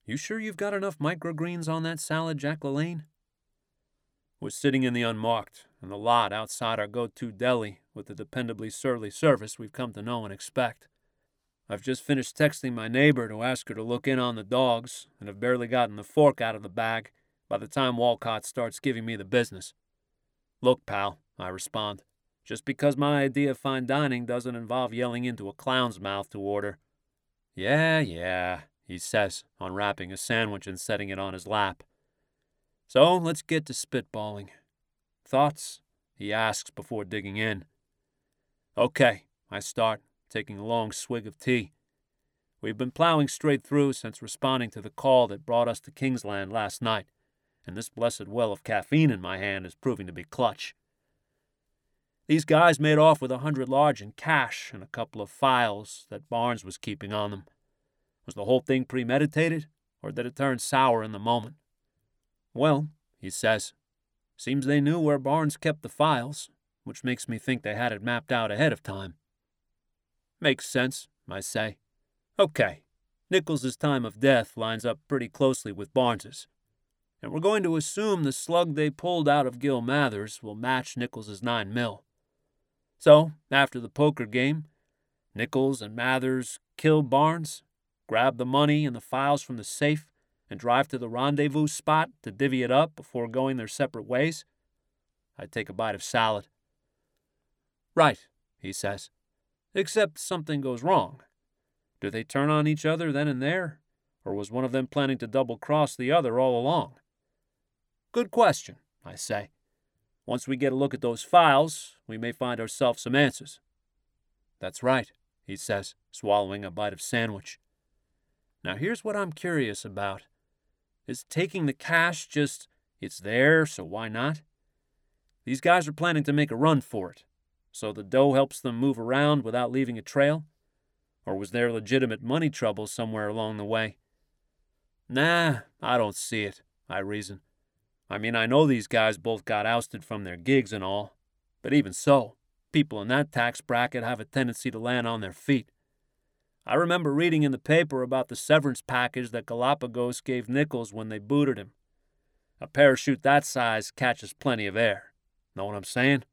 You sure you've got enough microgreens on that salad, Jack LaLanne? We're sitting in the unmarked, in the lot outside our go-to deli with the dependably surly service we've come to know and expect. I've just finished texting my neighbor to ask her to look in on the dogs, and have barely gotten the fork out of the bag by the time Walcott starts giving me the business. Look, pal, I respond, just because my idea of fine dining doesn't involve yelling into a clown's mouth to order. Yeah, he says, unwrapping a sandwich and setting it on his lap. So let's get to spitballing. Thoughts? He asks before digging in. Okay, I start, taking a long swig of tea. We've been plowing straight through since responding to the call that brought us to Kingsland last night, and this blessed well of caffeine in my hand is proving to be clutch. These guys made off with $100 large in cash and a couple of files that Barnes was keeping on them. Was the whole thing premeditated, or did it turn sour in the moment? Well, he says, seems they knew where Barnes kept the files, which makes me think they had it mapped out ahead of time. Makes sense, I say. Okay, Nichols' time of death lines up pretty closely with Barnes's, and we're going to assume the slug they pulled out of Gil Mathers will match Nichols' 9 mil. So, after the poker game, Nichols and Mathers kill Barnes, grab the money and the files from the safe, and drive to the rendezvous spot to divvy it up before going their separate ways. I take a bite of salad. Right, he says, except something goes wrong. Do they turn on each other then and there, or was one of them planning to double-cross the other all along? Good question, I say. Once we get a look at those files, we may find ourselves some answers. That's right, he says, swallowing a bite of sandwich. Now here's what I'm curious about. Is taking the cash just, it's there, so why not? These guys are planning to make a run for it, so the dough helps them move around without leaving a trail? Or was there legitimate money trouble somewhere along the way? Nah, I don't see it, I reason. I mean, I know these guys both got ousted from their gigs and all, but even so, people in that tax bracket have a tendency to land on their feet. I remember reading in the paper about the severance package that Galapagos gave Nichols when they booted him. A parachute that size catches plenty of air. Know what I'm saying?